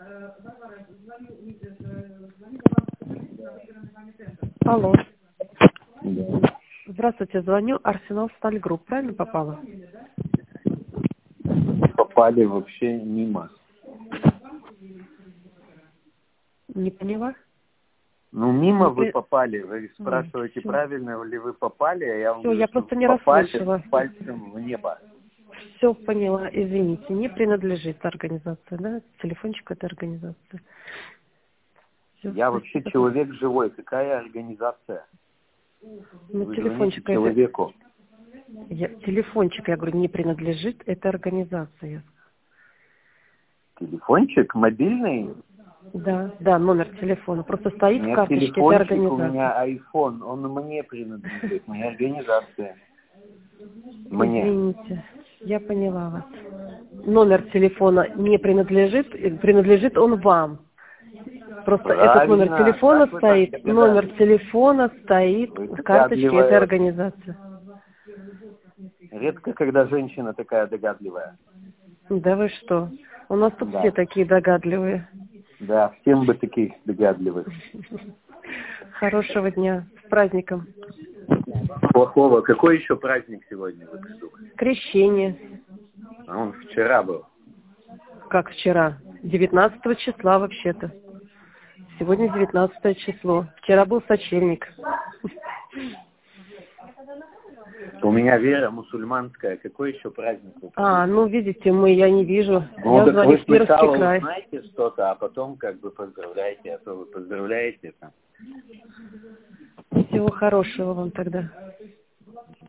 Алло. Да. Здравствуйте, звоню. Арсенал Сталь Групп. Правильно попала? Попали вообще мимо. Не поняла? Ну, мимо Не вы при- попали. Вы спрашиваете, всё. правильно ли вы попали, а я вам Все, говорю, я что просто не попали расслышала. пальцем в небо. Все поняла, извините. Не принадлежит организация, да? Телефончик этой организации. Все, Я вообще спасибо. человек живой. Какая организация? Ну, Вы звоните телефончик это... человеку. Телефончик, я говорю, не принадлежит этой организации. Телефончик мобильный? Да, номер телефона. Просто стоит У в меня карточке этой телефончик, у организации. меня iPhone. Он мне принадлежит, моей организации. Мне. Извините, я поняла вас. Номер телефона не принадлежит, принадлежит он вам. Просто этот номер Правильно. телефона Как вы так стоит, номер догадались? телефона стоит Вы в карточке этой догадливая очень. организации. Редко, когда женщина такая догадливая. Да вы что? У нас тут все Да. такие догадливые. Да, всем бы таких догадливых. Хорошего дня. С праздником. Плохого. Какой еще праздник сегодня вы придумали? Крещение. А он вчера был. Как вчера? 19 числа вообще-то. Сегодня 19 число. Вчера был сочельник. У меня вера мусульманская. Какой еще праздник вы А, придумали? ну видите, я не вижу. Ну, Я так звоню вы в Пермский сначала край. узнаете что-то, а потом как бы поздравляете. А то вы поздравляете там. Всего хорошего вам тогда.